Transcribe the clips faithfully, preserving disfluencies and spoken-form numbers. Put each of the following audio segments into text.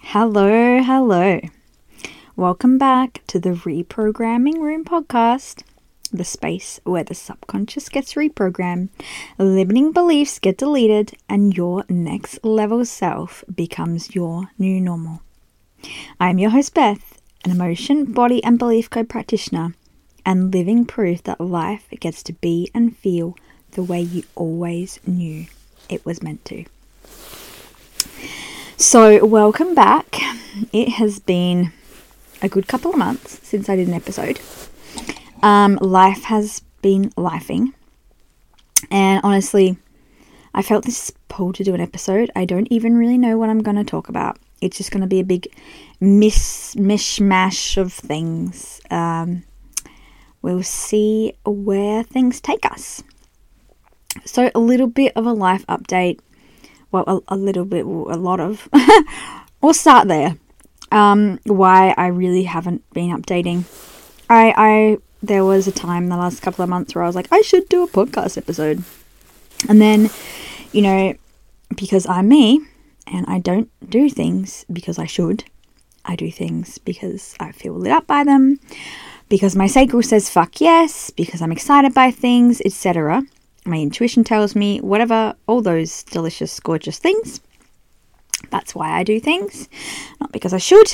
Hello, hello. Welcome back to the Reprogramming Room podcast, the space where the subconscious gets reprogrammed, limiting beliefs get deleted, and your next level self becomes your new normal. I'm your host, Beth, an emotion, body, and belief code practitioner, and living proof that life gets to be and feel the way you always knew it was meant to. So, welcome back. It has been a good couple of months since I did an episode. Um, life has been lifing. And honestly, I felt this pull to do an episode. I don't even really know what I'm going to talk about. It's just going to be a big miss, mishmash of things. Um, we'll see where things take us. So, a little bit of a life update. Well, a, a little bit, a lot of. We'll start there. Um, why I really haven't been updating. I, I, there was a time the last couple of months where I was like, I should do a podcast episode. And then, you know, because I'm me and I don't do things because I should. I do things because I feel lit up by them, because my sacral says fuck yes, because I'm excited by things, et cetera. My intuition tells me whatever, all those delicious, gorgeous things. That's why I do things, not because I should.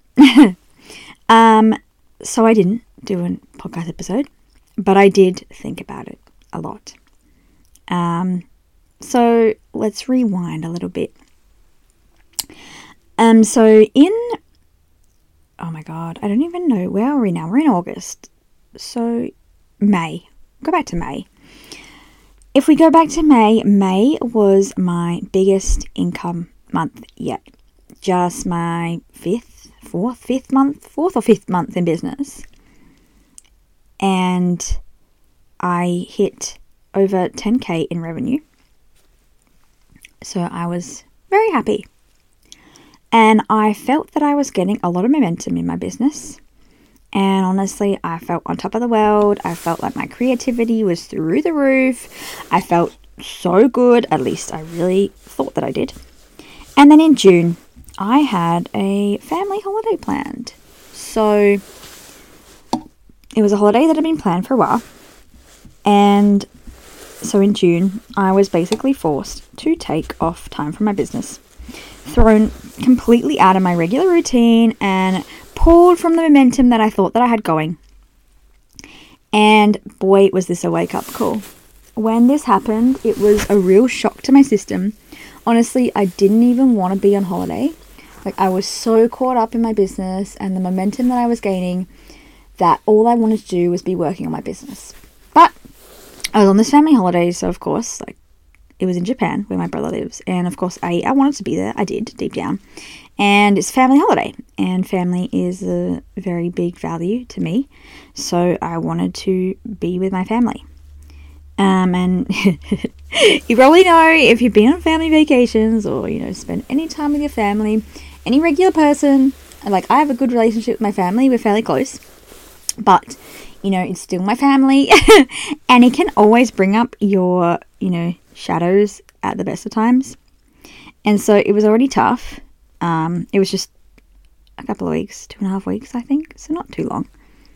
um, so I didn't do a podcast episode, but I did think about it a lot. Um, so let's rewind a little bit. Um, so in, oh my God, I don't even know, where are we now? We're in August. So May, go back to May. If we go back to May, May was my biggest income month yet. Just my fifth, fourth, fifth month, fourth or fifth month in business. And I hit over ten K in revenue. So I was very happy. And I felt that I was getting a lot of momentum in my business. And honestly, I felt on top of the world. I felt like my creativity was through the roof. I felt so good. At least I really thought that I did. And then in June, I had a family holiday planned. So it was a holiday that had been planned for a while. And so in June, I was basically forced to take off time from my business, thrown completely out of my regular routine and pulled from the momentum that I thought that I had going. And boy, was this a wake-up call. When this happened, it was a real shock to my system. Honestly, I didn't even want to be on holiday. Like, I was so caught up in my business and the momentum that I was gaining that all I wanted to do was be working on my business. But I was on this family holiday, so of course, like, it was in Japan where my brother lives. And of course, I, I wanted to be there. I did, deep down. And it's family holiday. And family is a very big value to me. So I wanted to be with my family. Um, and you probably know, if you've been on family vacations or, you know, spend any time with your family, any regular person, like, I have a good relationship with my family. We're fairly close. But, you know, it's still my family. And it can always bring up your, you know, shadows at the best of times. And so it was already tough. Um, it was just a couple of weeks, two and a half weeks, I think. So not too long.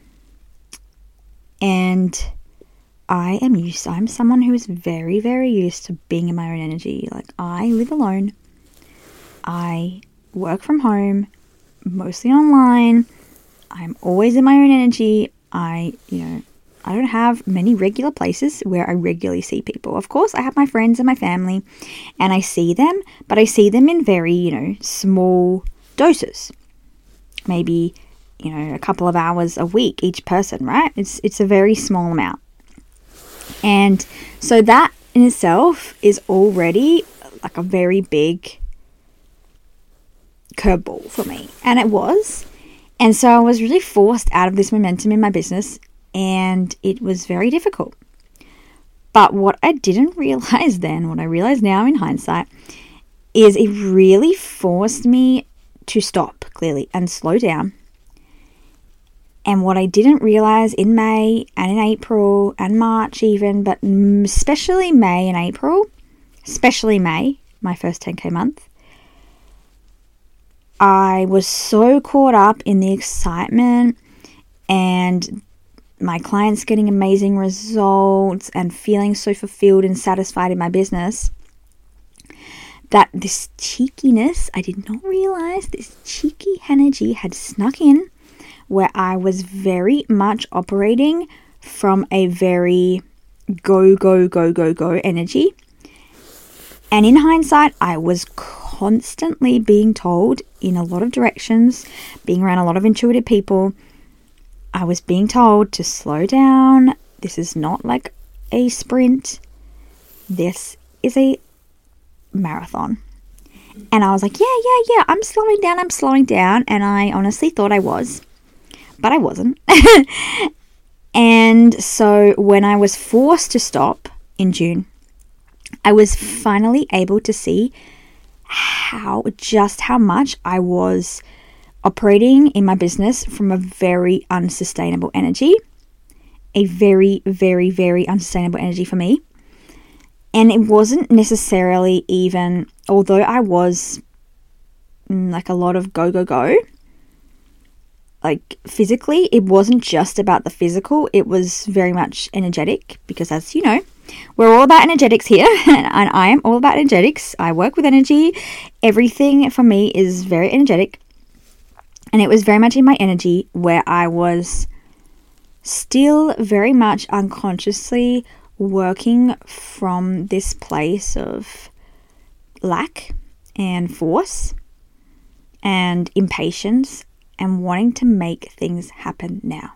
And I am used, I'm someone who is very, very used to being in my own energy. Like, I live alone. I work from home, mostly online. I'm always in my own energy. I, you know, I don't have many regular places where I regularly see people. Of course, I have my friends and my family, and I see them, but I see them in very, you know, small doses. Maybe, you know, a couple of hours a week, each person, right? It's it's a very small amount. And so that in itself is already like a very big curveball for me. And it was. And so I was really forced out of this momentum in my business. And it was very difficult. But what I didn't realize then, what I realize now in hindsight, is it really forced me to stop, clearly, and slow down. And what I didn't realize in May and in April and March even, but especially May and April, especially May, my first ten K month, I was so caught up in the excitement and my clients getting amazing results and feeling so fulfilled and satisfied in my business that this cheekiness, I did not realize this cheeky energy had snuck in, where I was very much operating from a very go, go, go, go, go energy. And in hindsight, I was constantly being told in a lot of directions, being around a lot of intuitive people, I was being told to slow down. This is not like a sprint. This is a marathon. And I was like, yeah, yeah, yeah, I'm slowing down, I'm slowing down. And I honestly thought I was, but I wasn't. And so when I was forced to stop in June, I was finally able to see how, just how much I was operating in my business from a very unsustainable energy, a very, very, very unsustainable energy for me. And it wasn't necessarily even, although I was mm, like a lot of go, go, go, like physically, it wasn't just about the physical. It was very much energetic because, as you know, we're all about energetics here, and I am all about energetics. I work with energy. Everything for me is very energetic. And it was very much in my energy where I was still very much unconsciously working from this place of lack and force and impatience and wanting to make things happen now.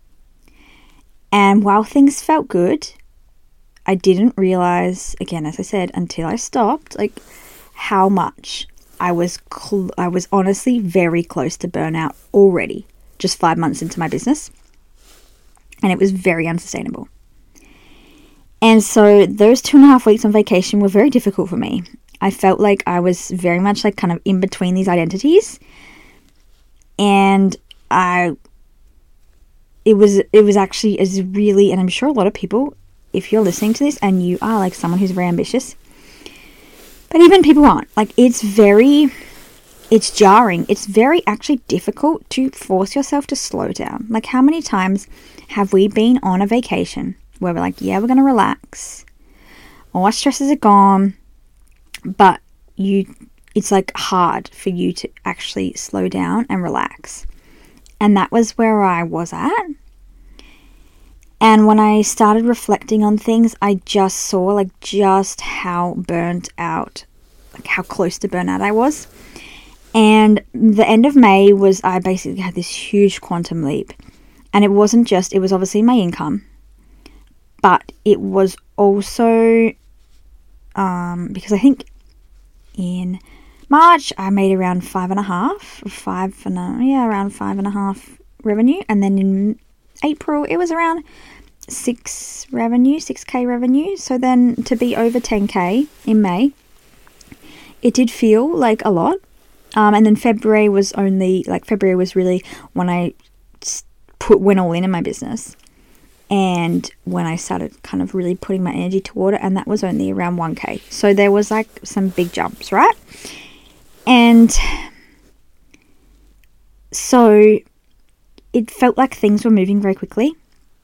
And while things felt good, I didn't realize, again, as I said, until I stopped, like how much I was cl- I was honestly very close to burnout already, just five months into my business. And it was very unsustainable. And so those two and a half weeks on vacation were very difficult for me. I felt like I was very much like kind of in between these identities. And I, it was, it was actually is really, and I'm sure a lot of people, if you're listening to this and you are like someone who's very ambitious, but even people aren't, like it's very, it's jarring. It's very actually difficult to force yourself to slow down. Like how many times have we been on a vacation where we're like, yeah, we're going to relax. All our stresses are gone, but you, it's like hard for you to actually slow down and relax. And that was where I was at. And when I started reflecting on things, I just saw like just how burnt out, like how close to burnout I was. And the end of May was, I basically had this huge quantum leap. And it wasn't just, it was obviously my income, but it was also, um, because I think in March I made around five and a half, five and a, yeah, around five and a half revenue. And then in April it was around six revenue, six K revenue. So then to be over ten K in May, it did feel like a lot. Um, and then February was only, like February was really when I put, went all in in my business. And when I started kind of really putting my energy toward it, and that was only around one K. So there was like some big jumps, right? And so it felt like things were moving very quickly.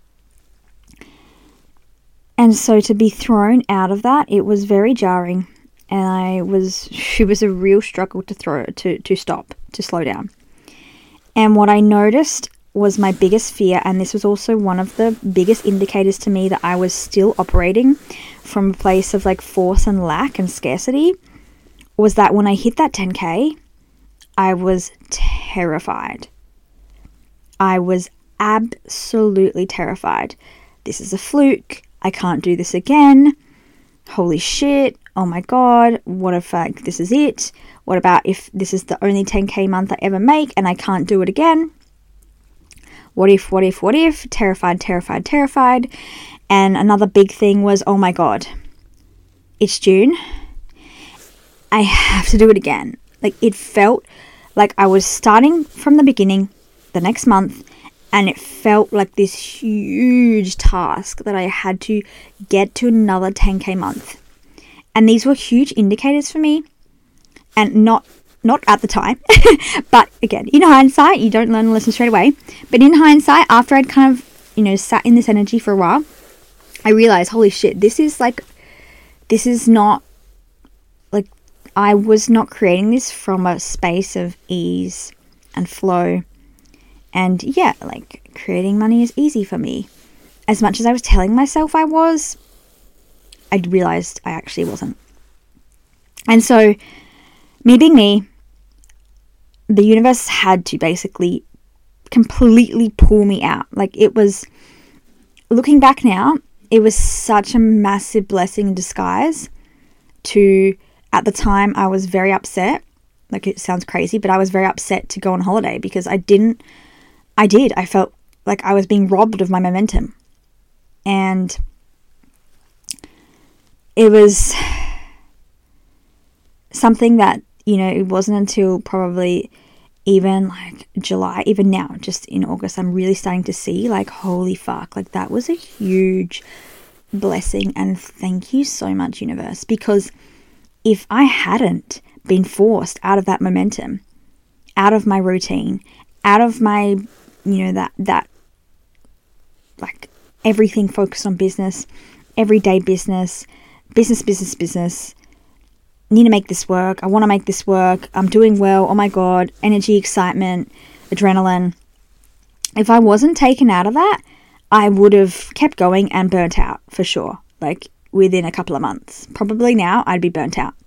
And so to be thrown out of that, it was very jarring. And I was, it was a real struggle to throw, to, to stop, to slow down. And what I noticed was my biggest fear, and this was also one of the biggest indicators to me that I was still operating from a place of like force and lack and scarcity, was that when I hit that ten K, I was terrified. I was absolutely terrified. This is a fluke. I can't do this again. Holy shit. Oh my God. What if like this is it? What about if this is the only ten K month I ever make and I can't do it again? What if, what if, what if? Terrified, terrified, terrified. And another big thing was, oh my God, it's June. I have to do it again. Like it felt like I was starting from the beginning the next month, and it felt like this huge task that I had to get to another ten K month. And these were huge indicators for me. And not not at the time, but again, in hindsight, you don't learn a lesson straight away. But in hindsight, after I'd kind of, you know, sat in this energy for a while, I realized, holy shit, this is like, this is not, like, I was not creating this from a space of ease and flow. And yeah, like, creating money is easy for me. As much as I was telling myself I was, I realized I actually wasn't. And so, me being me, the universe had to basically completely pull me out. Like, it was, looking back now, it was such a massive blessing in disguise to, at the time, I was very upset. Like, it sounds crazy, but I was very upset to go on holiday because I didn't, I did. I felt like I was being robbed of my momentum. And it was something that, you know, it wasn't until probably even like July, even now, just in August, I'm really starting to see like, holy fuck, like that was a huge blessing. And thank you so much, universe, because if I hadn't been forced out of that momentum, out of my routine, out of my, you know, that, that like everything focused on business, everyday business, business, business, business, need to make this work. I want to make this work. I'm doing well. Oh my God. Energy, excitement, adrenaline. If I wasn't taken out of that, I would have kept going and burnt out for sure. Like within a couple of months. Probably now I'd be burnt out.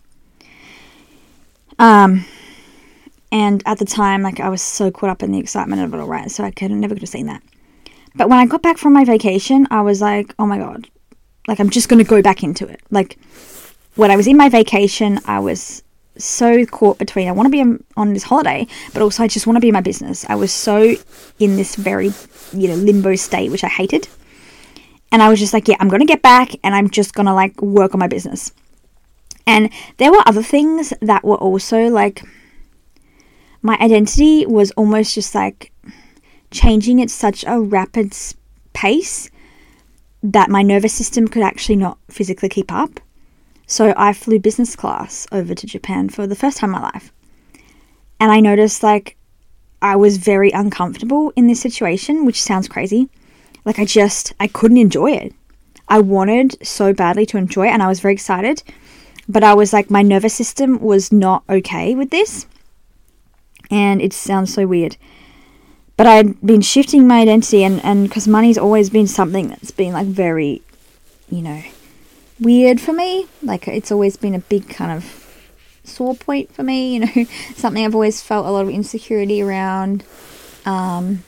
Um, and at the time, like I was so caught up in the excitement of it all, right? So I could never could have seen that. But when I got back from my vacation, I was like, oh my God, like I'm just going to go back into it. Like, when I was in my vacation, I was so caught between, I want to be on this holiday, but also I just want to be in my business. I was so in this very, you know, limbo state, which I hated. And I was just like, yeah, I'm going to get back and I'm just going to like work on my business. And there were other things that were also like, my identity was almost just like changing at such a rapid pace that my nervous system could actually not physically keep up. So I flew business class over to Japan for the first time in my life. And I noticed like I was very uncomfortable in this situation, which sounds crazy. Like I just, I couldn't enjoy it. I wanted so badly to enjoy it and I was very excited. But I was like, my nervous system was not okay with this. And it sounds so weird. But I'd been shifting my identity and, and because money's always been something that's been like very, you know, weird for me. Like it's always been a big kind of sore point for me, you know, something I've always felt a lot of insecurity around. Um,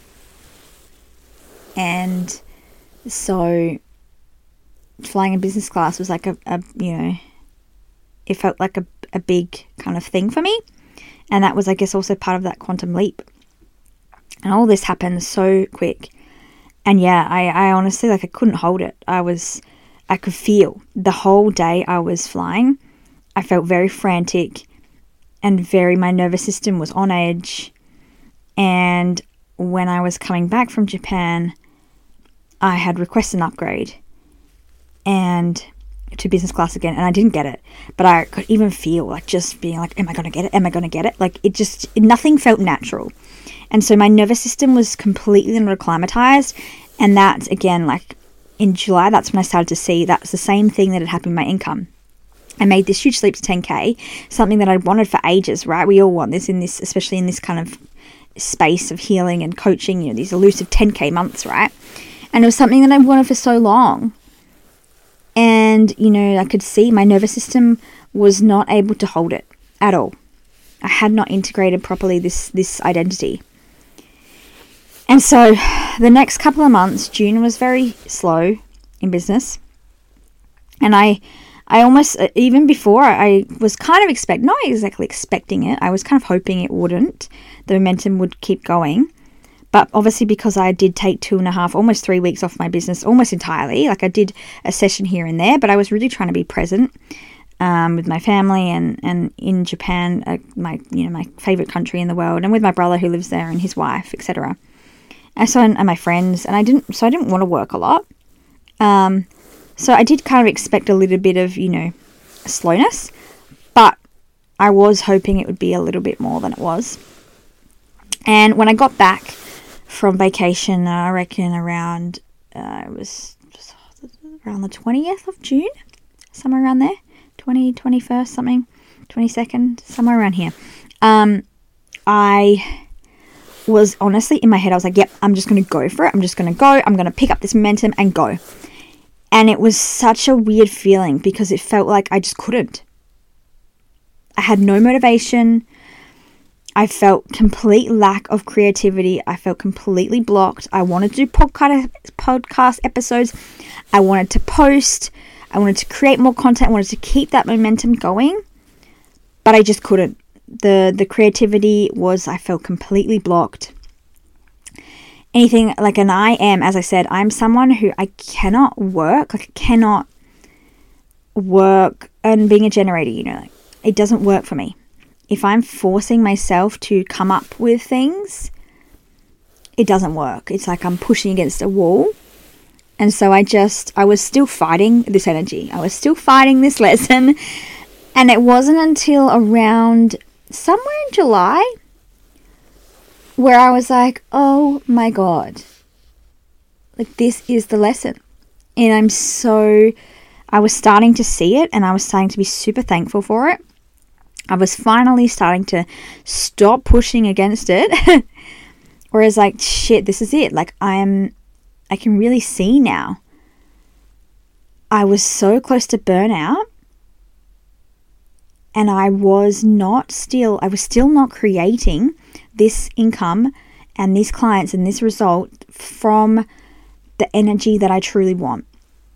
and so flying in business class was like a, a you know, it felt like a, a big kind of thing for me. And that was, I guess, also part of that quantum leap. And all this happened so quick. And yeah, I, I honestly, like I couldn't hold it. I was... I could feel the whole day I was flying. I felt very frantic and very, my nervous system was on edge. And when I was coming back from Japan, I had requested an upgrade and to business class again. And I didn't get it, but I could even feel like just being like, am I going to get it? Am I going to get it? Like it just, nothing felt natural. And so my nervous system was completely not acclimatized. And that's again, like, in July, that's when I started to see that's the same thing that had happened with my income. I made this huge leap to ten K, something that I wanted for ages, right? We all want this in this, especially in this kind of space of healing and coaching, you know, these elusive ten K months, right? And it was something that I wanted for so long. And, you know, I could see my nervous system was not able to hold it at all. I had not integrated properly this, this identity. And so the next couple of months, June was very slow in business. And I I almost, even before, I was kind of expect, not exactly expecting it. I was kind of hoping it wouldn't. The momentum would keep going. But obviously because I did take two and a half, almost three weeks off my business, almost entirely. Like I did a session here and there, but I was really trying to be present um, with my family and, and in Japan, uh, my you know my favorite country in the world, and with my brother who lives there and his wife, et cetera. And so, and my friends, and I didn't, so I didn't want to work a lot. Um, so I did kind of expect a little bit of, you know, slowness, but I was hoping it would be a little bit more than it was. And when I got back from vacation, I reckon around, uh, it was just around the twentieth of June, somewhere around there, twenty, twenty-first, something, twenty-second, somewhere around here. Um, I was honestly in my head, I was like, yep, I'm just going to go for it. I'm just going to go. I'm going to pick up this momentum and go. And it was such a weird feeling because it felt like I just couldn't. I had no motivation. I felt complete lack of creativity. I felt completely blocked. I wanted to do podcast podcast episodes. I wanted to post. I wanted to create more content. I wanted to keep that momentum going. But I just couldn't. The the creativity was, I felt completely blocked. Anything like, and I am, as I said, I'm someone who I cannot work. Like I cannot work and being a generator, you know, like, it doesn't work for me. If I'm forcing myself to come up with things, it doesn't work. It's like I'm pushing against a wall. And so I just, I was still fighting this energy. I was still fighting this lesson. And it wasn't until around somewhere in July where I was like, oh my God, like this is the lesson. And I'm so, I was starting to see it and I was starting to be super thankful for it. I was finally starting to stop pushing against it. Whereas like, shit, this is it. Like I'm, I can really see now. I was so close to burnout and I was not still, I was still not creating this income and these clients and this result from the energy that I truly want.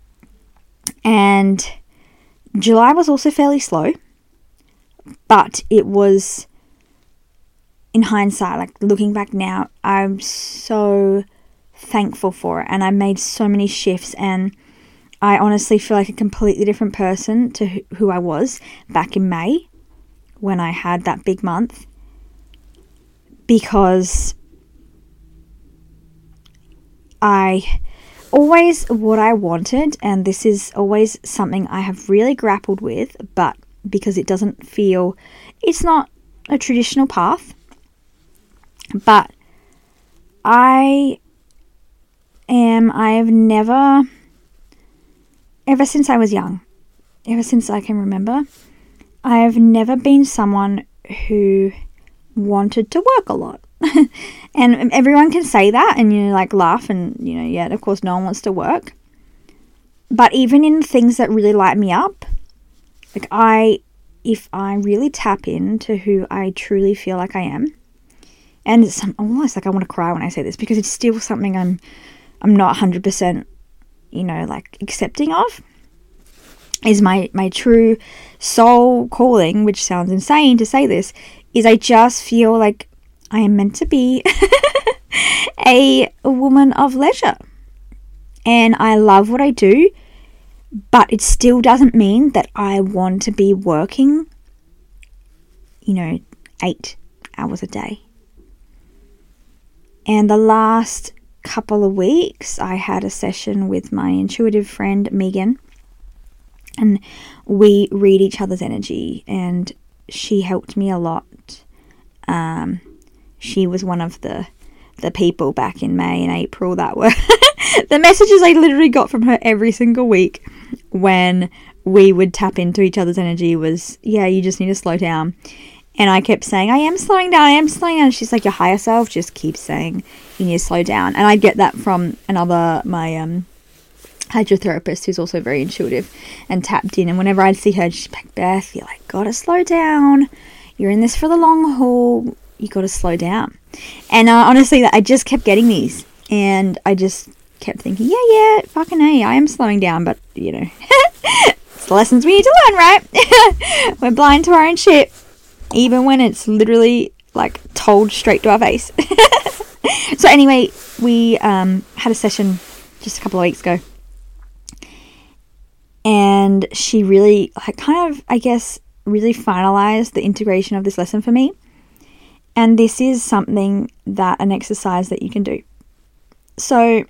And July was also fairly slow. But it was, in hindsight, like looking back now, I'm so thankful for it. And I made so many shifts and I honestly feel like a completely different person to who I was back in May when I had that big month. Because I always, what I wanted, and this is always something I have really grappled with, but because it doesn't feel, it's not a traditional path, but I am, I've never, ever since I was young, ever since I can remember, I have never been someone who wanted to work a lot. And everyone can say that and you know, like laugh and, you know, yeah, of course no one wants to work. But even in things that really light me up, like I, if I really tap into who I truly feel like I am, and it's almost like I want to cry when I say this because it's still something I'm, I'm not one hundred percent, you know, like accepting of, is my, my true soul calling, which sounds insane to say this, is I just feel like I am meant to be a, a woman of leisure. And I love what I do. But it still doesn't mean that I want to be working, you know, eight hours a day. And the last couple of weeks, I had a session with my intuitive friend, Megan. And we read each other's energy. And she helped me a lot. Um, she was one of the, the people back in May and April that were... the messages I literally got from her every single week when we would tap into each other's energy was, yeah, you just need to slow down. And I kept saying, I am slowing down, I am slowing down. She's like, your higher self just keeps saying you need to slow down. And I get that from another, my um, hydrotherapist who's also very intuitive and tapped in. And whenever I'd see her, she'd be like, Beth, you like, gotta slow down. You're in this for the long haul. You gotta slow down. And uh, honestly, I just kept getting these. And I just kept thinking, yeah, yeah, fucking A, I am slowing down, but, you know, it's the lessons we need to learn, right? We're blind to our own shit, even when it's literally, like, told straight to our face. So anyway, we um, had a session just a couple of weeks ago, and she really, like, kind of, I guess, really finalized the integration of this lesson for me. And this is something that, an exercise that you can do. So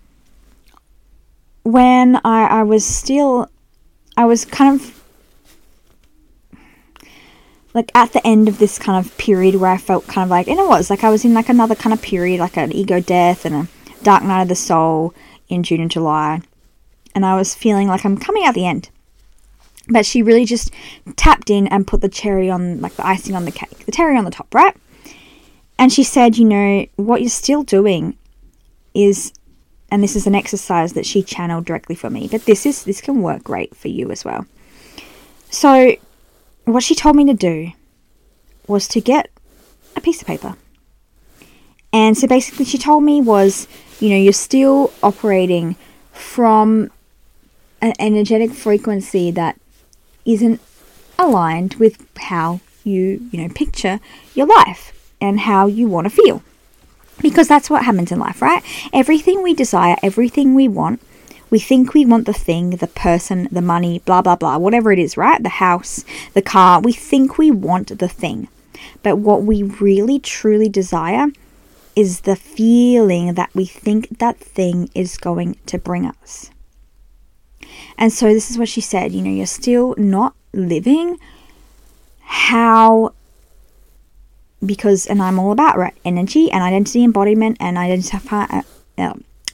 when I, I was still, I was kind of like at the end of this kind of period where I felt kind of like, and it was like I was in like another kind of period, like an ego death and a dark night of the soul in June and July. And I was feeling like I'm coming out the end. But she really just tapped in and put the cherry on, like the icing on the cake, the cherry on the top, right? And she said, you know, what you're still doing is, and this is an exercise that she channeled directly for me, but this is, this can work great for you as well. So what she told me to do was to get a piece of paper. And so basically she told me was, you know, you're still operating from an energetic frequency that isn't aligned with how you, you know, picture your life and how you want to feel. Because that's what happens in life, right? Everything we desire, everything we want, we think we want the thing, the person, the money, blah, blah, blah, whatever it is, right? The house, the car, we think we want the thing. But what we really, truly desire is the feeling that we think that thing is going to bring us. And so this is what she said, you know, you're still not living how, because, and I'm all about, right, energy and identity embodiment and identify, uh, uh,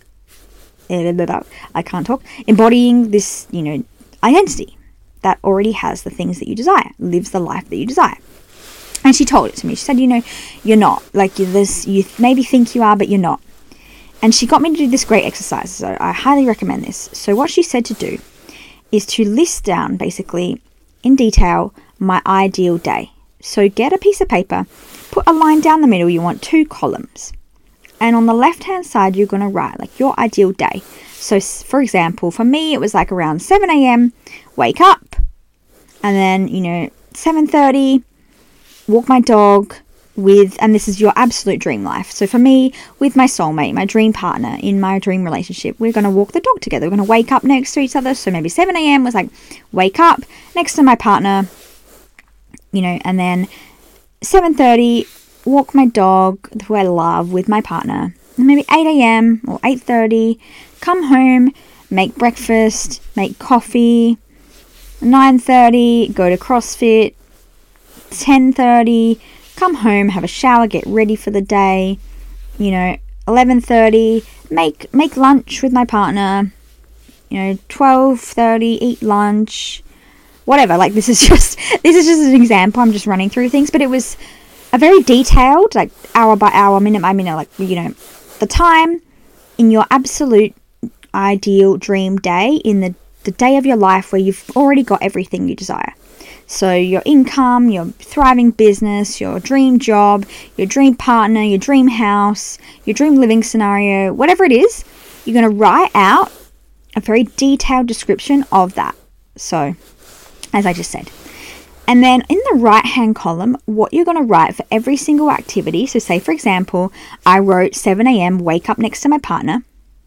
I can't talk, embodying this, you know, identity that already has the things that you desire, lives the life that you desire. And she told it to me. She said, you know, you're not, like you're this, you maybe think you are, but you're not. And she got me to do this great exercise, so I highly recommend this. So what she said to do is to list down, basically, in detail, my ideal day. So get a piece of paper, put a line down the middle, you want two columns. And on the left-hand side, you're going to write, like, your ideal day. So, for example, for me, it was like around seven a.m., wake up, and then, you know, seven thirty, walk my dog, with, and this is your absolute dream life. So for me, with my soulmate, my dream partner, in my dream relationship, we're going to walk the dog together. We're going to wake up next to each other. So maybe seven a.m. was like, wake up next to my partner, you know, and then seven thirty, walk my dog, who I love, with my partner. And maybe eight a.m. or eight thirty, come home, make breakfast, make coffee. nine thirty, go to CrossFit. ten thirty, come home, have a shower, get ready for the day. You know, eleven thirty, make make lunch with my partner. You know, twelve thirty, eat lunch. Whatever, like this is just this is just an example. I'm just running through things, but it was a very detailed, like hour by hour, minute by minute, like, you know, the time in your absolute ideal dream day, in the, the day of your life where you've already got everything you desire. So your income, your thriving business, your dream job, your dream partner, your dream house, your dream living scenario, whatever it is, you're going to write out a very detailed description of that. So, as I just said. And then in the right-hand column, what you're going to write for every single activity. So say, for example, I wrote seven a.m., wake up next to my partner.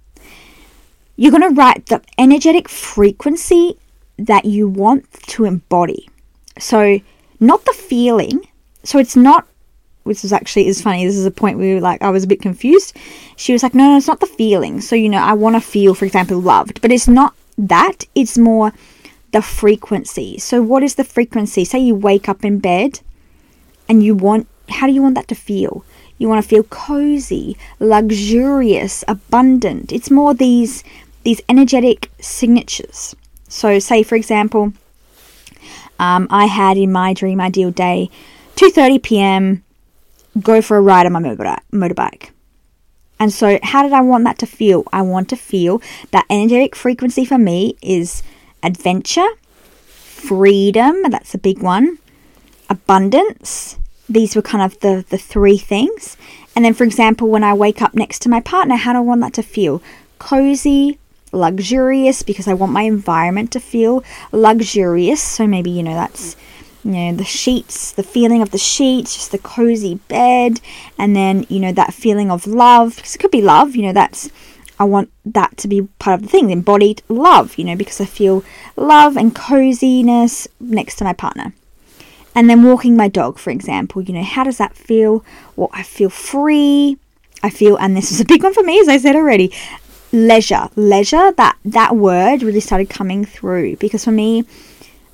You're going to write the energetic frequency that you want to embody. So not the feeling. So it's not, which is actually is funny. This is a point where we were like, I was a bit confused. She was like, no, no, it's not the feeling. So, you know, I want to feel, for example, loved, but it's not that. It's more the frequency. So what is the frequency? Say you wake up in bed and you want, how do you want that to feel? You want to feel cozy, luxurious, abundant. It's more these, these energetic signatures. So say, for example, um, I had in my dream ideal day, two thirty p.m., go for a ride on my motorbike. And so how did I want that to feel? I want to feel that energetic frequency for me is adventure, freedom, that's a big one, abundance. These were kind of the, the three things. And then, for example, when I wake up next to my partner, how do I want that to feel? Cozy, luxurious, because I want my environment to feel luxurious. So maybe, you know, that's, you know, the sheets, the feeling of the sheets, just the cozy bed. And then, you know, that feeling of love, because it could be love, you know, that's, I want that to be part of the thing, embodied love, you know, because I feel love and coziness next to my partner. And then walking my dog, for example, you know, how does that feel? Well, I feel free. I feel, and this is a big one for me, as I said already, leisure. Leisure, that, that word really started coming through, because for me,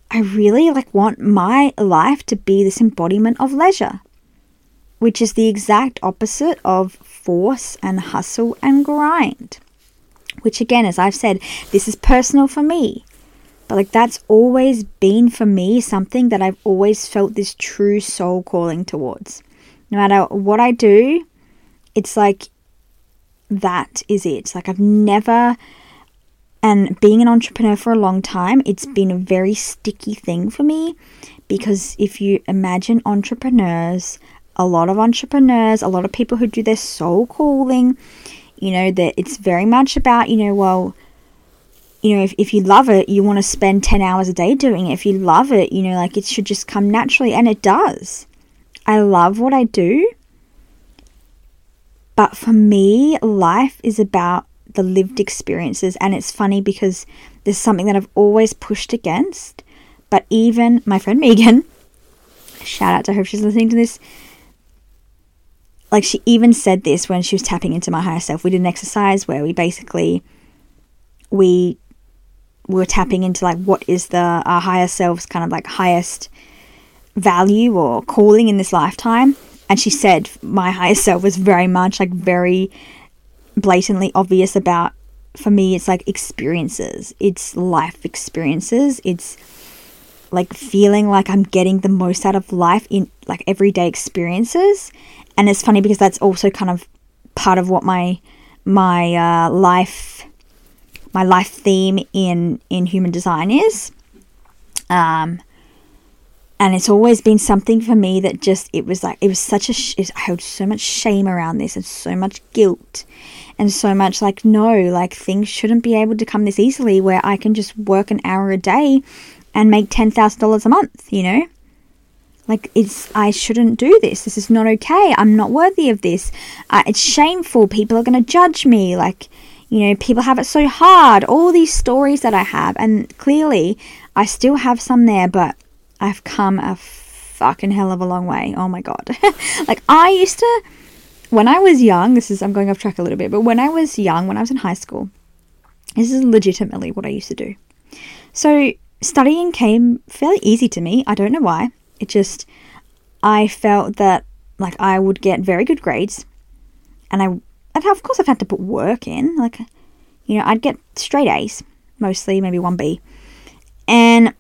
I really like want my life to be this embodiment of leisure, which is the exact opposite of force and hustle and grind. Which again, as I've said, this is personal for me. But like that's always been for me something that I've always felt this true soul calling towards. No matter what I do, it's like that is it. It's like I've never, and being an entrepreneur for a long time, it's been a very sticky thing for me, because if you imagine entrepreneurs, a lot of entrepreneurs, a lot of people who do their soul calling, you know, that it's very much about, you know, well, you know, if, if you love it, you want to spend ten hours a day doing it. If you love it, you know, like it should just come naturally. And it does. I love what I do. But for me, life is about the lived experiences. And it's funny because there's something that I've always pushed against. But even my friend Megan, shout out to her if she's listening to this, like she even said this when she was tapping into my higher self. We did an exercise where we basically, we were tapping into like what is the our higher self's kind of like highest value or calling in this lifetime. And she said my higher self was very much like very blatantly obvious about, for me, it's like experiences. It's life experiences. It's like feeling like I'm getting the most out of life in like everyday experiences. And it's funny because that's also kind of part of what my my uh, life my life theme in in human design is. Um, and it's always been something for me that just, it was like, it was such a, sh- I held so much shame around this and so much guilt and so much like, no, like things shouldn't be able to come this easily where I can just work an hour a day and make ten thousand dollars a month, you know? Like it's, I shouldn't do this. This is not okay. I'm not worthy of this. Uh, it's shameful. People are going to judge me. Like, you know, people have it so hard. All these stories that I have. And clearly I still have some there, but I've come a fucking hell of a long way. Oh my God. Like I used to, when I was young, this is, I'm going off track a little bit, but when I was young, when I was in high school, this is legitimately what I used to do. So studying came fairly easy to me. I don't know why. It just, I felt that like I would get very good grades, and I, and of course I've had to put work in, like, you know, I'd get straight A's, mostly, maybe one B. And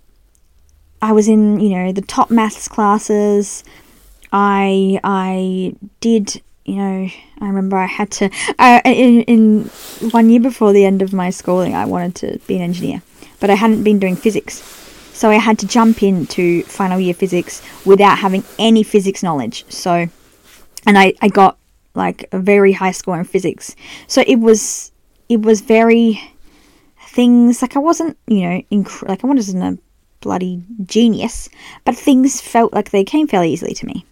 I was in, you know, the top maths classes. I, I did, you know, I remember I had to, uh, in, in one year before the end of my schooling, I wanted to be an engineer, but I hadn't been doing physics. So I had to jump into final year physics without having any physics knowledge. So, and I, I got like a very high score in physics. So it was, it was very things like I wasn't, you know, inc- like I wasn't a bloody genius, but things felt like they came fairly easily to me.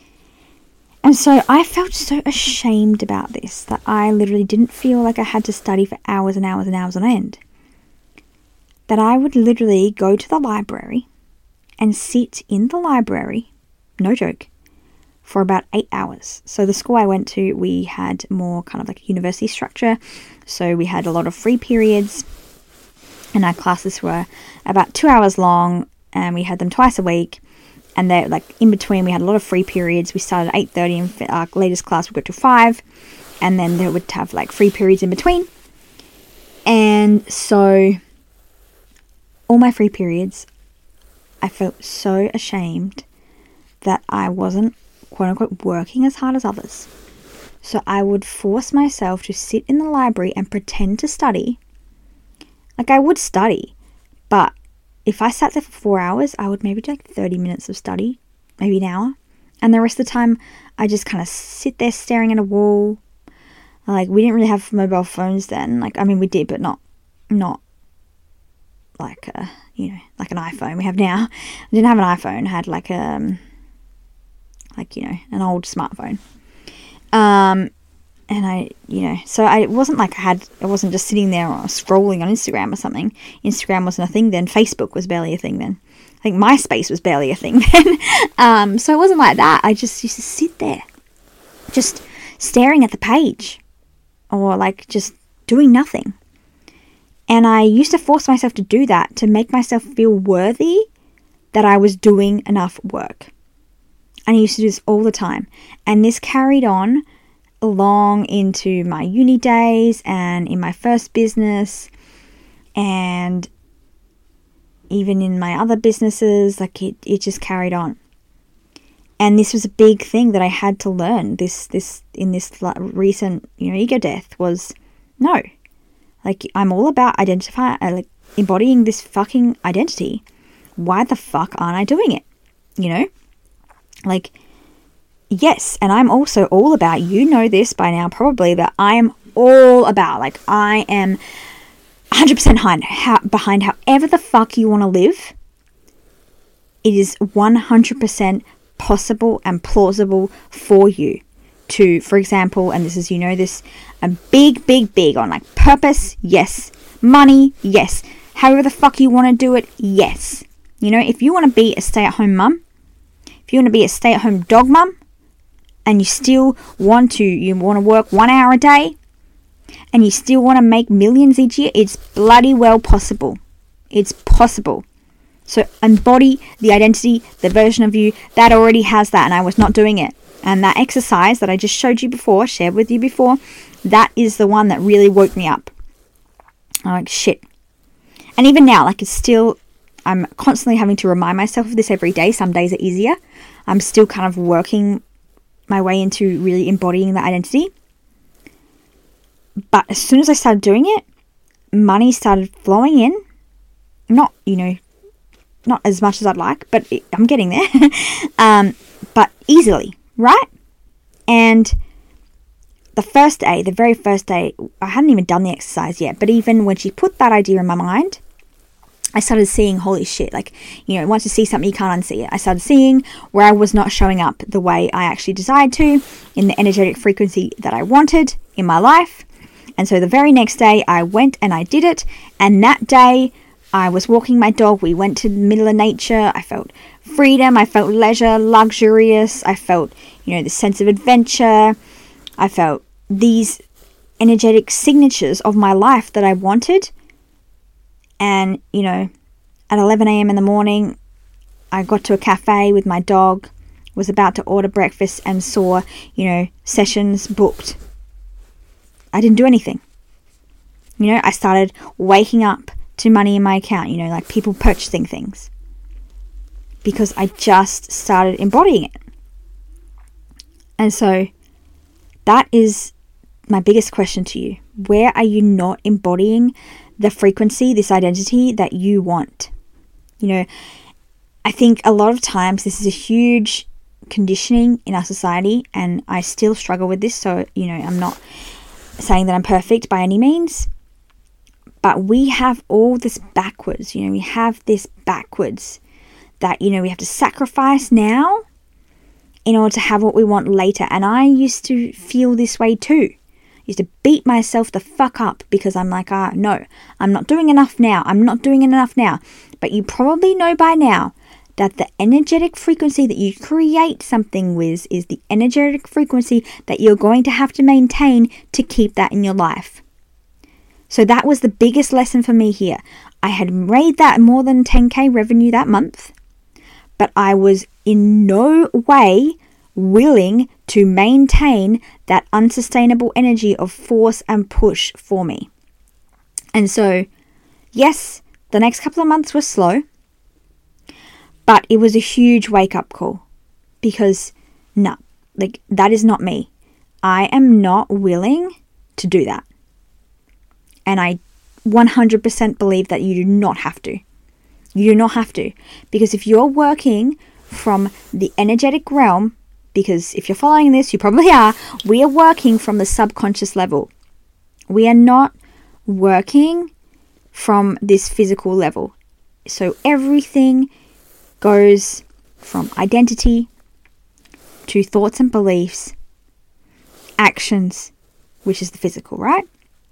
And so I felt so ashamed about this, that I literally didn't feel like I had to study for hours and hours and hours on end. That I would literally go to the library and sit in the library, no joke, for about eight hours. So the school I went to, we had more kind of like a university structure. So we had a lot of free periods, and our classes were about two hours long, and we had them twice a week. And they're like in between, we had a lot of free periods. We started at eight thirty, and our latest class would go to five, and then they would have like free periods in between. And so all my free periods, I felt so ashamed that I wasn't, quote unquote, working as hard as others. So I would force myself to sit in the library and pretend to study. Like I would study, but if I sat there for four hours, I would maybe do like thirty minutes of study, maybe an hour. And the rest of the time, I just kind of sit there staring at a wall. Like, we didn't really have mobile phones then. Like, I mean, we did, but not, not like, a, you know, like an iPhone we have now. I didn't have an iPhone. I had like, um, like, you know, an old smartphone. Um, and I, you know, so I, it wasn't like I had, I wasn't just sitting there or scrolling on Instagram or something. Instagram wasn't a thing then. Facebook was barely a thing then. I think MySpace was barely a thing then. um, so it wasn't like that. I just used to sit there, just staring at the page, or like just doing nothing. And I used to force myself to do that to make myself feel worthy that I was doing enough work. And I used to do this all the time. And this carried on long into my uni days and in my first business and even in my other businesses. Like it, it just carried on. And this was a big thing that I had to learn this, this, in this recent, you know, ego death was no. Like, I'm all about identify, uh, like, embodying this fucking identity. Why the fuck aren't I doing it? You know? Like, yes, and I'm also all about, you know this by now probably, that I am all about, like, I am one hundred percent behind, how, behind however the fuck you want to live. It is one hundred percent possible and plausible for you to, for example, and this is, you know, this, a big, big, big on like purpose, yes. Money, yes. However the fuck you want to do it, yes. You know, if you want to be a stay-at-home mum, if you want to be a stay-at-home dog mum, and you still want to, you want to work one hour a day, and you still want to make millions each year, it's bloody well possible. It's possible. So embody the identity, the version of you that already has that, and I was not doing it. And that exercise that I just showed you before, shared with you before, that is the one that really woke me up. I'm like, shit. And even now, like it's still, I'm constantly having to remind myself of this every day. Some days are easier. I'm still kind of working my way into really embodying that identity. But as soon as I started doing it, money started flowing in. Not, you know, not as much as I'd like, but it, I'm getting there. um, but easily. Right? And the first day, the very first day, I hadn't even done the exercise yet, but even when she put that idea in my mind, I started seeing, holy shit, like, you know, once you see something, you can't unsee it. I started seeing where I was not showing up the way I actually desired to, in the energetic frequency that I wanted in my life. And so the very next day, I went and I did it. And that day, I was walking my dog. We went to the middle of nature. I felt freedom. I felt leisure, luxurious. I felt, you know, the sense of adventure. I felt these energetic signatures of my life that I wanted. And, you know, at eleven a.m. in the morning, I got to a cafe with my dog, was about to order breakfast and saw, you know, sessions booked. I didn't do anything. You know, I started waking up to money in my account, you know, like people purchasing things. Because I just started embodying it. And so that is my biggest question to you. Where are you not embodying the frequency, this identity that you want? You know, I think a lot of times this is a huge conditioning in our society, and I still struggle with this. So, you know, I'm not saying that I'm perfect by any means, but we have all this backwards. You know, we have this backwards that, you know, we have to sacrifice now in order to have what we want later. And I used to feel this way too. I used to beat myself the fuck up because I'm like, ah, no, I'm not doing enough now. I'm not doing enough now. But you probably know by now that the energetic frequency that you create something with is the energetic frequency that you're going to have to maintain to keep that in your life. So that was the biggest lesson for me here. I had made that more than ten K revenue that month, but I was in no way willing to maintain that unsustainable energy of force and push for me. And so, yes, the next couple of months were slow, but it was a huge wake-up call because, no, like, that is not me. I am not willing to do that. And I one hundred percent believe that you do not have to. You do not have to. Because if you're working from the energetic realm, because if you're following this, you probably are, we are working from the subconscious level. We are not working from this physical level. So everything goes from identity to thoughts and beliefs, actions, which is the physical, right?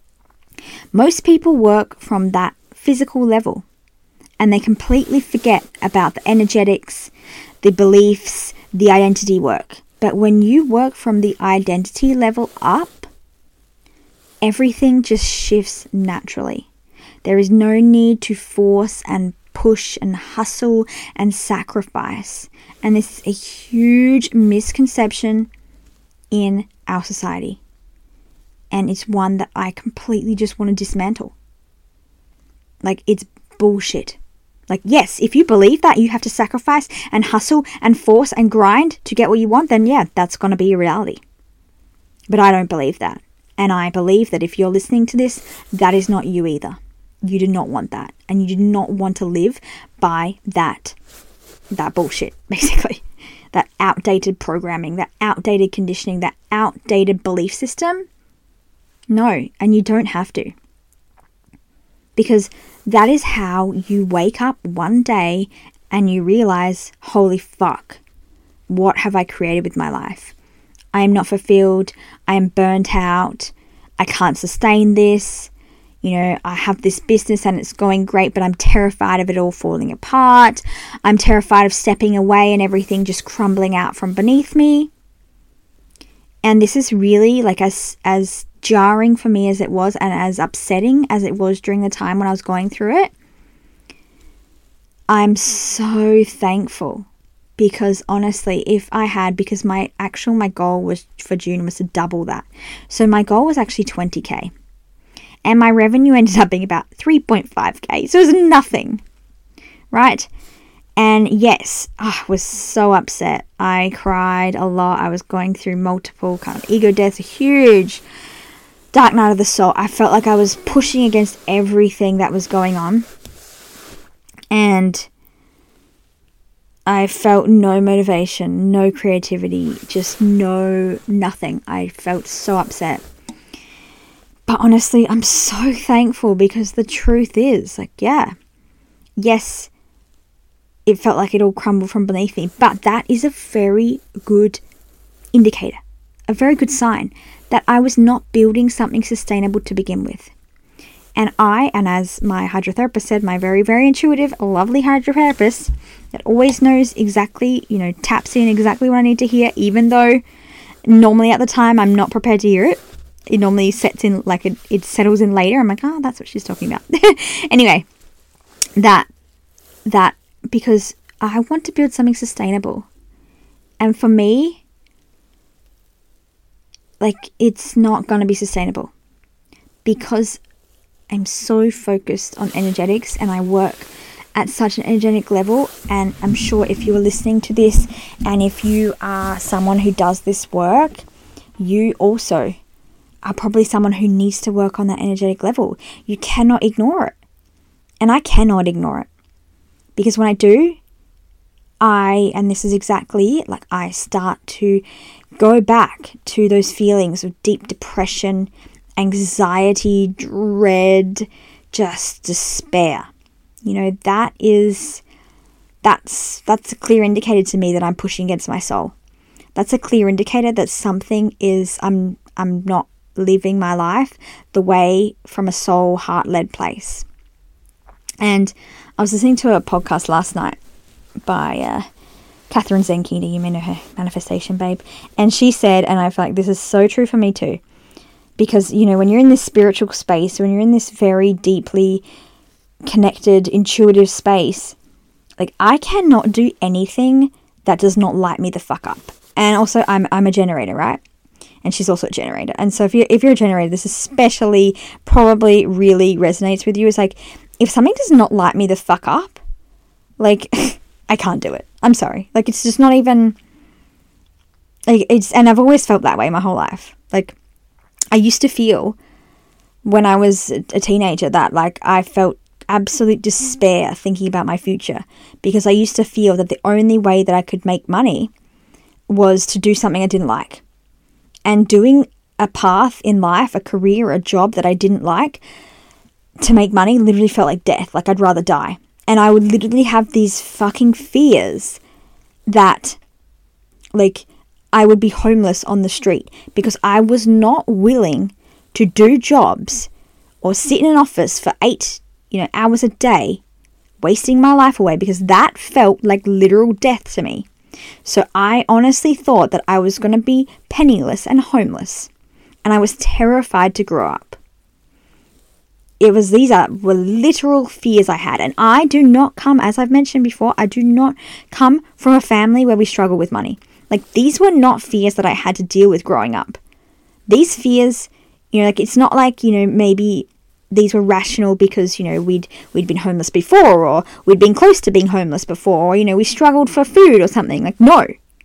Most people work from that physical level and they completely forget about the energetics, the beliefs, the identity work. But when you work from the identity level up, everything just shifts naturally. There is no need to force and push and hustle and sacrifice. And this is a huge misconception in our society. And it's one that I completely just want to dismantle. Like, it's bullshit. Like, yes, if you believe that you have to sacrifice and hustle and force and grind to get what you want, then yeah, that's going to be your reality. But I don't believe that. And I believe that if you're listening to this, that is not you either. You do not want that. And you do not want to live by that, that bullshit, basically. That outdated programming, that outdated conditioning, that outdated belief system. No, and you don't have to. Because that is how you wake up one day and you realize, holy fuck, what have I created with my life? I am not fulfilled. I am burnt out. I can't sustain this. You know, I have this business and it's going great, but I'm terrified of it all falling apart. I'm terrified of stepping away and everything just crumbling out from beneath me. And this is really like as as jarring for me as it was and as upsetting as it was during the time when I was going through it. I'm so thankful because honestly, if I had, because my actual, my goal was for June was to double that. So my goal was actually twenty K. And my revenue ended up being about three point five K. So it was nothing, right? And yes, oh, I was so upset. I cried a lot. I was going through multiple kind of ego deaths, a huge dark night of the soul. I felt like I was pushing against everything that was going on. And I felt no motivation, no creativity, just no nothing. I felt so upset. But honestly, I'm so thankful because the truth is, like, yeah, yes, it felt like it all crumbled from beneath me. But that is a very good indicator, a very good sign that I was not building something sustainable to begin with. And I, and as my hydrotherapist said, my very, very intuitive, lovely hydrotherapist that always knows exactly, you know, taps in exactly what I need to hear, even though normally at the time I'm not prepared to hear it. It normally sets in, like it, it settles in later. I'm like, oh, that's what she's talking about. Anyway, that, that, because I want to build something sustainable. And for me, like, it's not going to be sustainable because I'm so focused on energetics and I work at such an energetic level. And I'm sure if you are listening to this and if you are someone who does this work, you also are probably someone who needs to work on that energetic level. You cannot ignore it. And I cannot ignore it. Because when I do, I, and this is exactly, like I start to go back to those feelings of deep depression, anxiety, dread, just despair. You know, that is, that's, that's a clear indicator to me that I'm pushing against my soul. That's a clear indicator that something is, I'm, I'm not living my life the way from a soul, heart-led place. And I was listening to a podcast last night by uh, Catherine Zenkina, you may know her, Manifestation Babe. And she said, and I feel like this is so true for me too, because, you know, when you're in this spiritual space, when you're in this very deeply connected, intuitive space, like I cannot do anything that does not light me the fuck up. And also I'm I'm a generator, right? And she's also a generator. And so if you're, if you're a generator, this especially probably really resonates with you. It's like, if something does not light me the fuck up, like, I can't do it. I'm sorry. Like, it's just not even, like, it's, and I've always felt that way my whole life. Like, I used to feel when I was a teenager that, like, I felt absolute despair thinking about my future because I used to feel that the only way that I could make money was to do something I didn't like. And doing a path in life, a career, a job that I didn't like to make money literally felt like death. Like I'd rather die. And I would literally have these fucking fears that, like, I would be homeless on the street because I was not willing to do jobs or sit in an office for eight, you know, hours a day, wasting my life away because that felt like literal death to me. So I honestly thought that I was going to be penniless and homeless. And I was terrified to grow up. it was, these are were literal fears I had. And I do not come, as I've mentioned before, I do not come from a family where we struggle with money. Like, these were not fears that I had to deal with growing up. These fears, you know, like, it's not like, you know, maybe these were rational because, you know, we'd we'd been homeless before, or we'd been close to being homeless before, or, you know, we struggled for food or something. Like, no.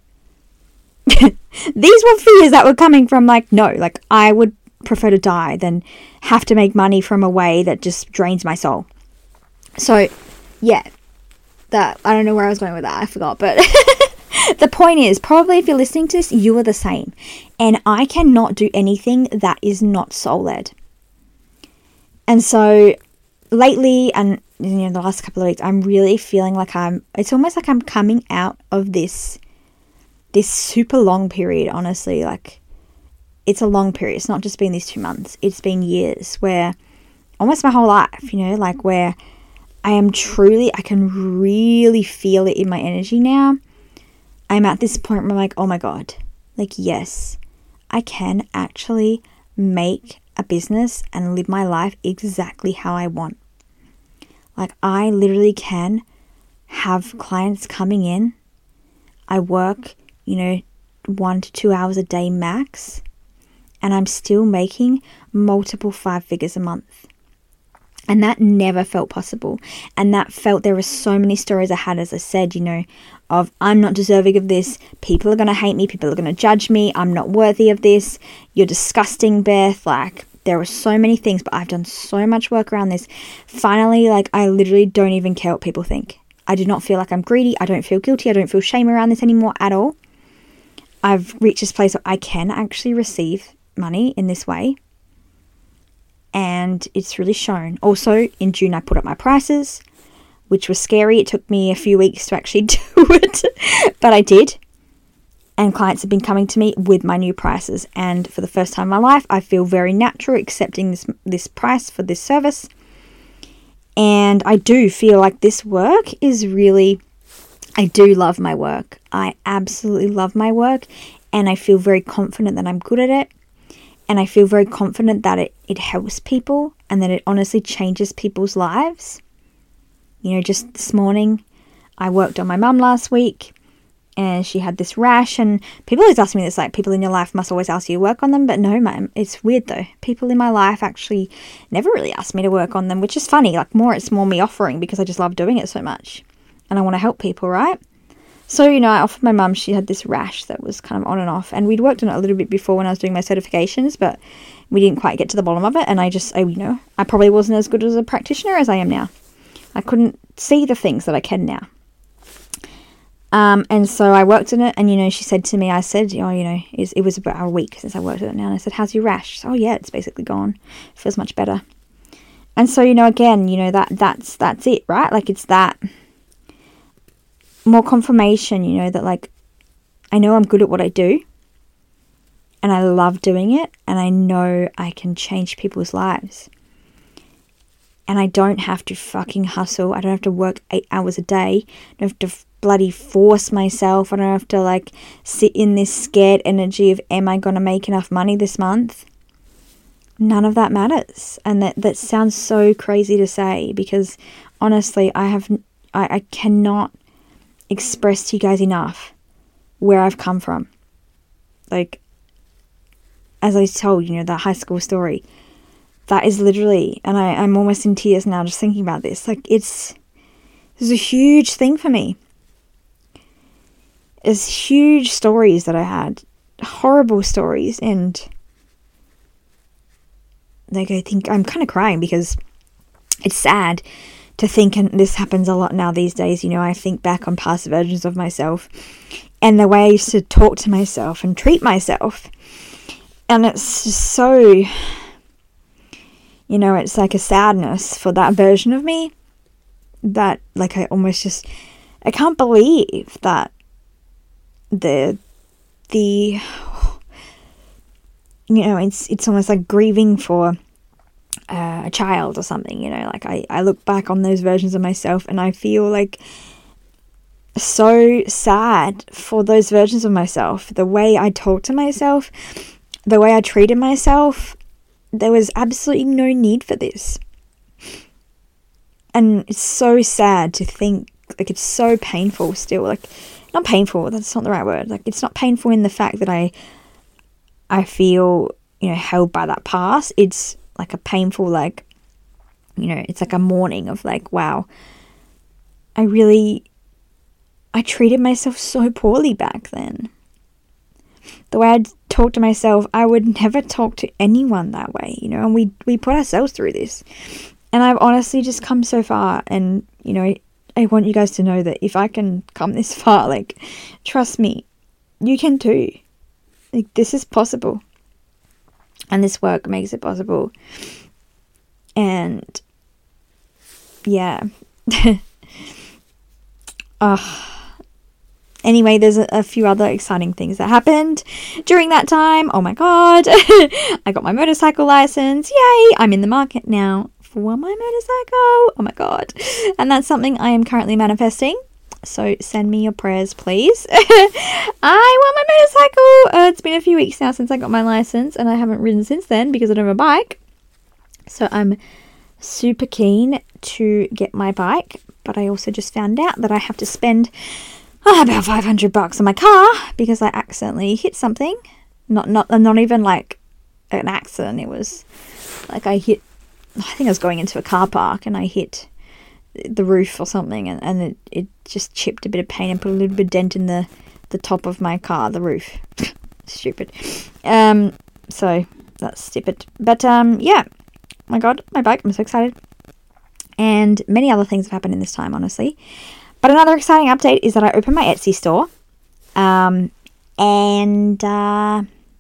These were fears that were coming from, like, no, like, I would prefer to die than have to make money from a way that just drains my soul. So, yeah, that, I don't know where I was going with that, I forgot, but the point is, probably if you're listening to this, you are the same. And I cannot do anything that is not soul-led. And so, lately, and you know, the last couple of weeks, I'm really feeling like I'm, it's almost like I'm coming out of this, this super long period, honestly. Like, it's a long period. It's not just been these two months. It's been years, where, almost my whole life, you know, like, where I am truly, I can really feel it in my energy now. I'm at this point where I'm like, oh my God, like, yes, I can actually make a business and live my life exactly how I want. Like, I literally can have clients coming in. I work, you know, one to two hours a day max, and I'm still making multiple five figures a month. And that never felt possible. And that felt, there were so many stories I had, as I said, you know, of I'm not deserving of this. People are going to hate me. People are going to judge me. I'm not worthy of this. You're disgusting, Beth. Like, there were so many things, but I've done so much work around this. Finally, like, I literally don't even care what people think. I do not feel like I'm greedy. I don't feel guilty. I don't feel shame around this anymore at all. I've reached this place where I can actually receive money in this way. And it's really shown. Also, in June, I put up my prices, which was scary. It took me a few weeks to actually do it, but I did. And clients have been coming to me with my new prices. And for the first time in my life, I feel very natural accepting this, this price for this service. And I do feel like this work is really, I do love my work. I absolutely love my work. And I feel very confident that I'm good at it. And I feel very confident that it, it helps people and that it honestly changes people's lives. You know, just this morning, I worked on my mum last week and she had this rash, and people always ask me this, like, people in your life must always ask you to work on them. But no, man, it's weird though. People in my life actually never really ask me to work on them, which is funny. Like, more, it's more me offering because I just love doing it so much and I want to help people, right? So, you know, I offered my mum, she had this rash that was kind of on and off, and we'd worked on it a little bit before when I was doing my certifications, but we didn't quite get to the bottom of it. And I just, I, you know, I probably wasn't as good as a practitioner as I am now. I couldn't see the things that I can now. Um, and so I worked on it, and, you know, she said to me, I said, oh, you know, it, it was about a week since I worked on it now. And I said, how's your rash? She said, oh yeah, it's basically gone. It feels much better. And so, you know, again, you know, that, that's, that's it, right? Like, it's that more confirmation, you know, that, like, I know I'm good at what I do and I love doing it, and I know I can change people's lives, and I don't have to fucking hustle. I don't have to work eight hours a day. I don't have to f- bloody force myself. I don't have to, like, sit in this scared energy of, am I going to make enough money this month? None of that matters. And that, that sounds so crazy to say, because honestly, I have, I, I cannot express to you guys enough where I've come from. Like, as I told, you know, that high school story, that is literally, and I, I'm almost in tears now just thinking about this. Like, it's, it's a huge thing for me. It's huge stories that I had, horrible stories, and like, I think I'm kind of crying because it's sad to think, and this happens a lot now these days, you know, I think back on past versions of myself and the way I used to talk to myself and treat myself. And it's just so, you know, it's like a sadness for that version of me that, like, I almost just, I can't believe that the, the, you know, it's, it's almost like grieving for Uh, a child or something, you know, like I, I look back on those versions of myself and I feel like so sad for those versions of myself. The way I talked to myself, the way I treated myself, there was absolutely no need for this. and it's so sad to think, like, it's so painful still, like, not painful, that's not the right word, like, it's not painful in the fact that I, I feel, you know, held by that past. It's like a painful, like, you know, it's like a mourning of like, wow, I really, I treated myself so poorly back then. The way I'd talk to myself, I would never talk to anyone that way, you know, and we, we put ourselves through this. And I've honestly just come so far, and, you know, I want you guys to know that if I can come this far, like, trust me, you can too. Like, this is possible. And this work makes it possible. And, yeah. Oh. Anyway, there's a, a few other exciting things that happened during that time. Oh my god. I got my motorcycle license. Yay! I'm in the market now for my motorcycle. Oh my god. And that's something I am currently manifesting. So send me your prayers, please. I want my motorcycle. Uh, it's been a few weeks now since I got my license, and I haven't ridden since then because I don't have a bike. So I'm super keen to get my bike, but I also just found out that I have to spend oh, about five hundred bucks on my car because I accidentally hit something. Not not not even like an accident. It was like I hit, I think I was going into a car park and I hit the roof or something, and, and it, it just chipped a bit of paint and put a little bit of dent in the, the top of my car, the roof. Stupid. Um, so that's stupid. But um, yeah, my god, my bike, I'm so excited. And many other things have happened in this time, honestly. But another exciting update is that I opened my Etsy store. Um, and uh,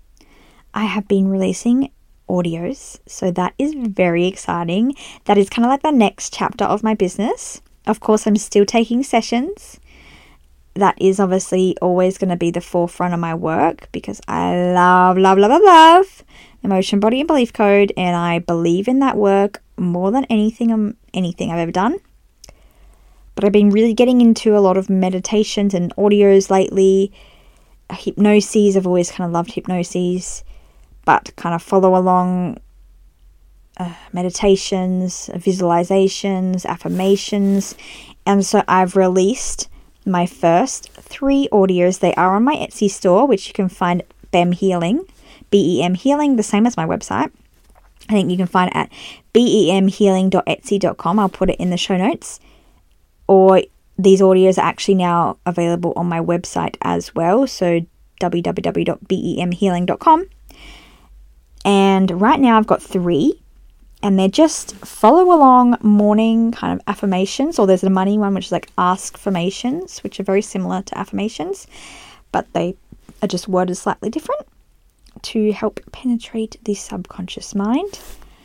I have been releasing audios, so that is very exciting. That is kind of like the next chapter of my business. Of course, I'm still taking sessions. That is obviously always going to be the forefront of my work because I love, love, love, love, love emotion, body, and belief code, and I believe in that work more than anything, um, anything I've ever done. But I've been really getting into a lot of meditations and audios lately. Hypnoses, I've always kind of loved hypnoses. But kind of follow along uh, meditations, visualizations, affirmations. And so I've released my first three audios. They are on my Etsy store, which you can find B E M Healing, B E M Healing, the same as my website. I think you can find it at b e m healing dot etsy dot com. I'll put it in the show notes. Or these audios are actually now available on my website as well. So w w w dot b e m healing dot com. And right now I've got three, and they're just follow along morning kind of affirmations, or there's a money one, which is like ask-formations, which are very similar to affirmations, but they are just worded slightly different to help penetrate the subconscious mind.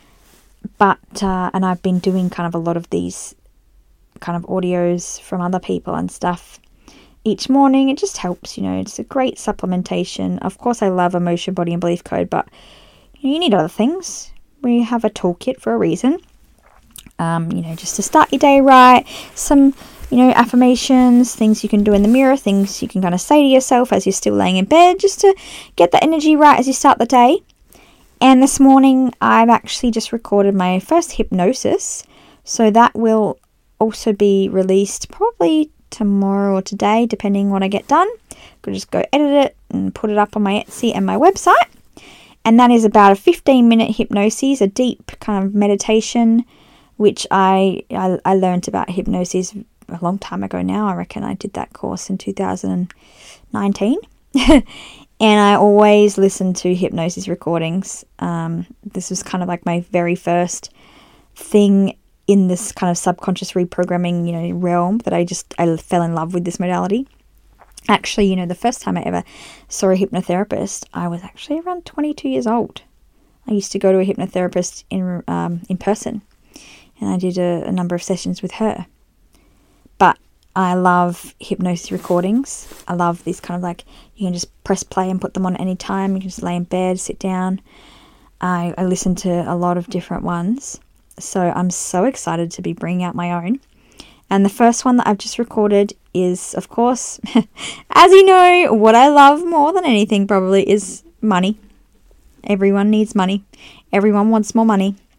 But, uh, and I've been doing kind of a lot of these kind of audios from other people and stuff each morning. It just helps, you know, it's a great supplementation. Of course, I love emotion, body, and belief code, but you need other things. We have a toolkit for a reason. Um, you know, just to start your day right. Some, you know, affirmations, things you can do in the mirror, things you can kind of say to yourself as you're still laying in bed, just to get the energy right as you start the day. And this morning, I've actually just recorded my first hypnosis. So that will also be released probably tomorrow or today, depending what I get done. I'll just go edit it and put it up on my Etsy and my website. And that is about a fifteen minute hypnosis, a deep kind of meditation, which I, I, I learned about hypnosis a long time ago now. I reckon I did that course in two thousand nineteen. And I always listen to hypnosis recordings. Um, this was kind of like my very first thing in this kind of subconscious reprogramming, you know, realm that I just, I fell in love with this modality. Actually, you know, the first time I ever saw a hypnotherapist, I was actually around twenty-two years old. I used to go to a hypnotherapist in um, in person, and I did a, a number of sessions with her. But I love hypnosis recordings. I love these kind of like, you can just press play and put them on any time. You can just lay in bed, sit down. I, I listen to a lot of different ones. So I'm so excited to be bringing out my own. And the first one that I've just recorded is, of course, as you know, what I love more than anything probably is money. Everyone needs money. Everyone wants more money.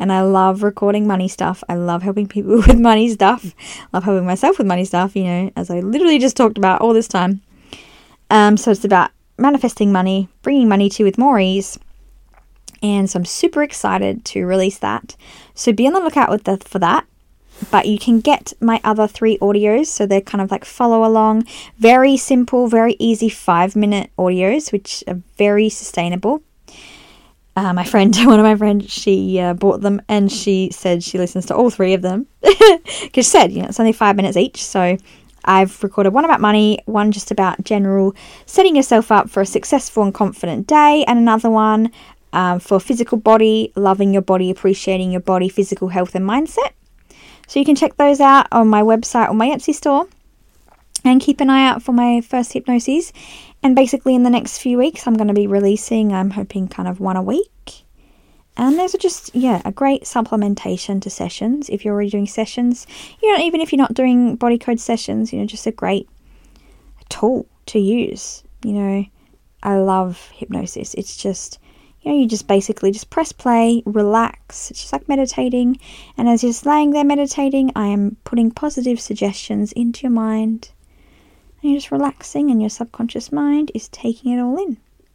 and I love recording money stuff. I love helping people with money stuff. I love helping myself with money stuff, you know, as I literally just talked about all this time. Um, so it's about manifesting money, bringing money to you with more ease. And so I'm super excited to release that. So be on the lookout with the, for that. But you can get my other three audios. So they're kind of like follow along. Very simple, very easy five minute audios, which are very sustainable. Uh, my friend, one of my friends, she uh, bought them and she said she listens to all three of them. Because she said, you know, it's only five minutes each. So I've recorded one about money, one just about general setting yourself up for a successful and confident day, and another one Um, for physical body, loving your body, appreciating your body, physical health and mindset. So you can check those out on my website or my Etsy store, and keep an eye out for my first hypnoses. And basically in the next few weeks I'm going to be releasing, I'm hoping kind of one a week. And those are just, yeah, a great supplementation to sessions. If you're already doing sessions, you know, even if you're not doing body code sessions, you know, just a great tool to use. You know, I love hypnosis. It's just, you know, you just basically just press play, relax. It's just like meditating. And as you're just laying there meditating, I am putting positive suggestions into your mind. And you're just relaxing, and your subconscious mind is taking it all in.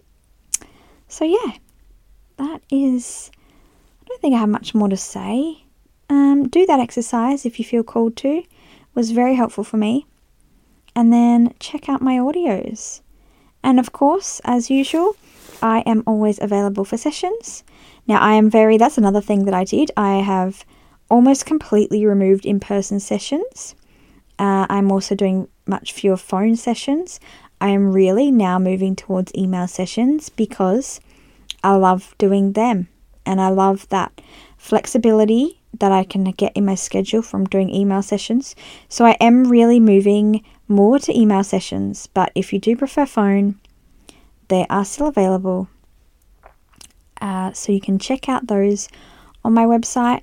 So yeah, that is, I don't think I have much more to say. Um, do that exercise if you feel called to. It was very helpful for me. And then check out my audios. And of course, as usual, I am always available for sessions. Now, I am very, that's another thing that I did. I have almost completely removed in-person sessions. Uh, I'm also doing much fewer phone sessions. I am really now moving towards email sessions because I love doing them. And I love that flexibility that I can get in my schedule from doing email sessions. So I am really moving more to email sessions. But if you do prefer phone, they are still available. Uh, so you can check out those on my website.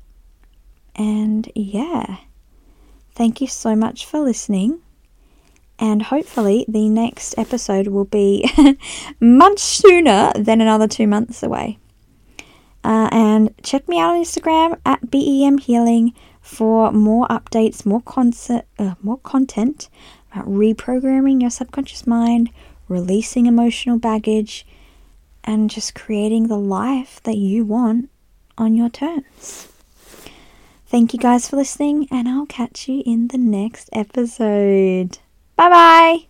And yeah, thank you so much for listening. And hopefully the next episode will be much sooner than another two months away. Uh, and check me out on Instagram at B E M Healing for more updates, more, concert, uh, more content about reprogramming your subconscious mind, releasing emotional baggage, and just creating the life that you want on your terms. Thank you guys for listening, and I'll catch you in the next episode. Bye bye!